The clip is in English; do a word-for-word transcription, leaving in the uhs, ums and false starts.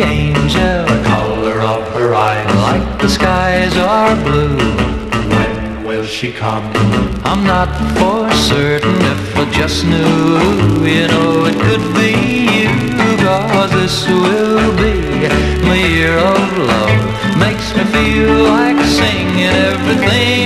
angel, the color of her eyes, like the skies are blue. When will she come? I'm not for certain, if I just knew. You know it could be you, 'cause this will be my year of love. Makes me feel like singing everything